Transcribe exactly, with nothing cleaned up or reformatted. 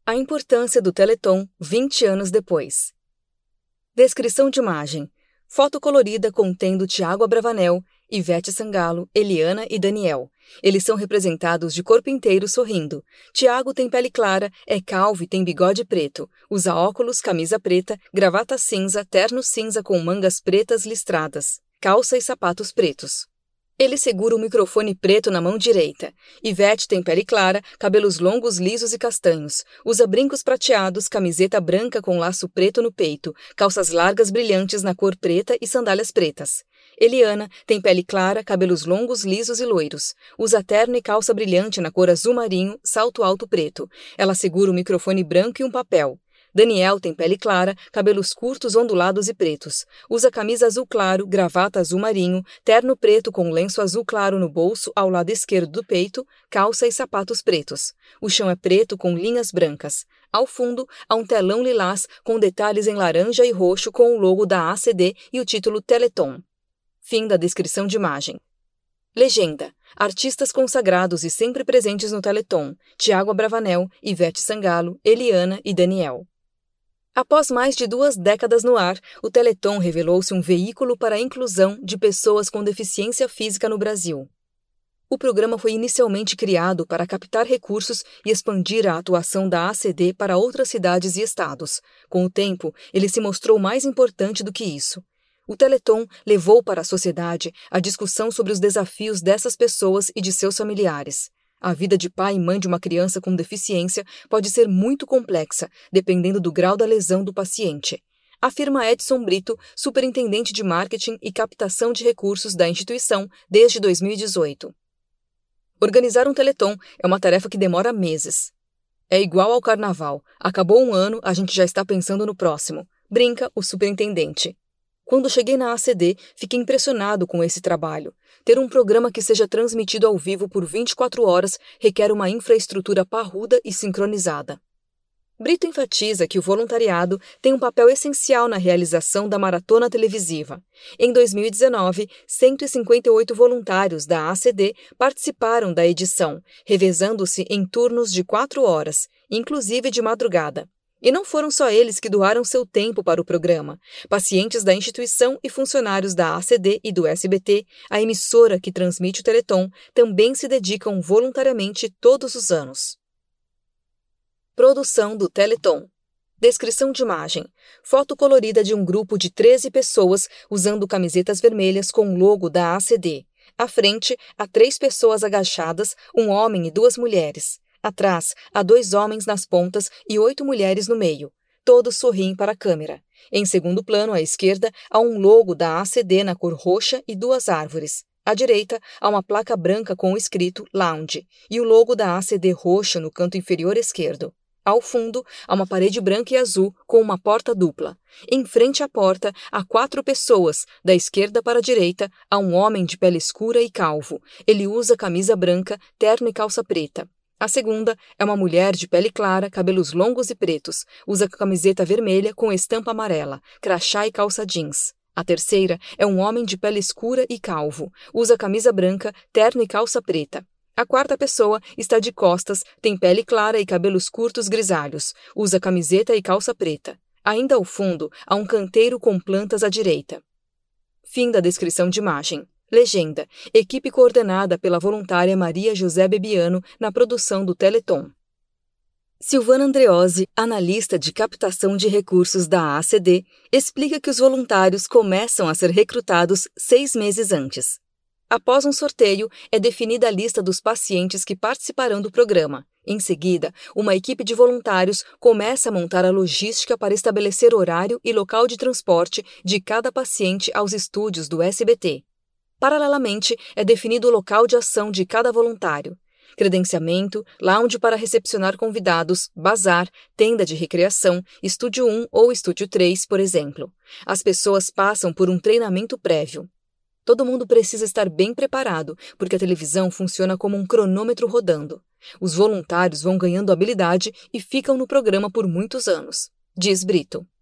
A importância do Teleton vinte anos depois. Descrição de imagem. Foto colorida contendo Tiago Abravanel, Ivete Sangalo, Eliana e Daniel. Eles são representados de corpo inteiro sorrindo. Tiago tem pele clara, é calvo e tem bigode preto. Usa óculos, camisa preta, gravata cinza, terno cinza com mangas pretas listradas, calça e sapatos pretos. Ele segura o microfone preto na mão direita. Ivete tem pele clara, cabelos longos, lisos e castanhos. Usa brincos prateados, camiseta branca com laço preto no peito, calças largas brilhantes na cor preta e sandálias pretas. Eliana tem pele clara, cabelos longos, lisos e loiros. Usa terno e calça brilhante na cor azul marinho, salto alto preto. Ela segura o microfone branco e um papel. Daniel tem pele clara, cabelos curtos, ondulados e pretos. Usa camisa azul claro, gravata azul marinho, terno preto com lenço azul claro no bolso ao lado esquerdo do peito, calça e sapatos pretos. O chão é preto com linhas brancas. Ao fundo, há um telão lilás com detalhes em laranja e roxo com o logo da A C D e o título Teleton. Fim da descrição de imagem. Legenda. Artistas consagrados e sempre presentes no Teleton: Tiago Abravanel, Ivete Sangalo, Eliana e Daniel. Após mais de duas décadas no ar, o Teleton revelou-se um veículo para a inclusão de pessoas com deficiência física no Brasil. O programa foi inicialmente criado para captar recursos e expandir a atuação da A C D para outras cidades e estados. Com o tempo, ele se mostrou mais importante do que isso. O Teleton levou para a sociedade a discussão sobre os desafios dessas pessoas e de seus familiares. A vida de pai e mãe de uma criança com deficiência pode ser muito complexa, dependendo do grau da lesão do paciente, afirma Edson Brito, superintendente de marketing e captação de recursos da instituição desde dois mil e dezoito. Organizar um Teleton é uma tarefa que demora meses. É igual ao carnaval. Acabou um ano, a gente já está pensando no próximo, brinca o superintendente. Quando cheguei na A C D, fiquei impressionado com esse trabalho. Ter um programa que seja transmitido ao vivo por vinte e quatro horas requer uma infraestrutura parruda e sincronizada. Brito enfatiza que o voluntariado tem um papel essencial na realização da maratona televisiva. Em dois mil e dezenove, cento e cinquenta e oito voluntários da A C D participaram da edição, revezando-se em turnos de quatro horas, inclusive de madrugada. E não foram só eles que doaram seu tempo para o programa. Pacientes da instituição e funcionários da A C D e do S B T, a emissora que transmite o Teleton, também se dedicam voluntariamente todos os anos. Produção do Teleton. Descrição de imagem. Foto colorida de um grupo de treze pessoas usando camisetas vermelhas com o logo da A C D. À frente, há três pessoas agachadas, um homem e duas mulheres. Atrás, há dois homens nas pontas e oito mulheres no meio. Todos sorriem para a câmera. Em segundo plano, à esquerda, há um logo da A C D na cor roxa e duas árvores. À direita, há uma placa branca com o escrito Lounge e o logo da A C D roxo no canto inferior esquerdo. Ao fundo, há uma parede branca e azul com uma porta dupla. Em frente à porta, há quatro pessoas. Da esquerda para a direita, há um homem de pele escura e calvo. Ele usa camisa branca, terno e calça preta. A segunda é uma mulher de pele clara, cabelos longos e pretos. Usa camiseta vermelha com estampa amarela, crachá e calça jeans. A terceira é um homem de pele escura e calvo. Usa camisa branca, terno e calça preta. A quarta pessoa está de costas, tem pele clara e cabelos curtos grisalhos. Usa camiseta e calça preta. Ainda ao fundo, há um canteiro com plantas à direita. Fim da descrição de imagem. Legenda. Equipe coordenada pela voluntária Maria José Bebiano na produção do Teleton. Silvana Andreozzi, analista de captação de recursos da A C D, explica que os voluntários começam a ser recrutados seis meses antes. Após um sorteio, é definida a lista dos pacientes que participarão do programa. Em seguida, uma equipe de voluntários começa a montar a logística para estabelecer horário e local de transporte de cada paciente aos estúdios do S B T. Paralelamente, é definido o local de ação de cada voluntário. Credenciamento, lounge para recepcionar convidados, bazar, tenda de recreação, estúdio um ou estúdio três, por exemplo. As pessoas passam por um treinamento prévio. Todo mundo precisa estar bem preparado, porque a televisão funciona como um cronômetro rodando. Os voluntários vão ganhando habilidade e ficam no programa por muitos anos, diz Brito.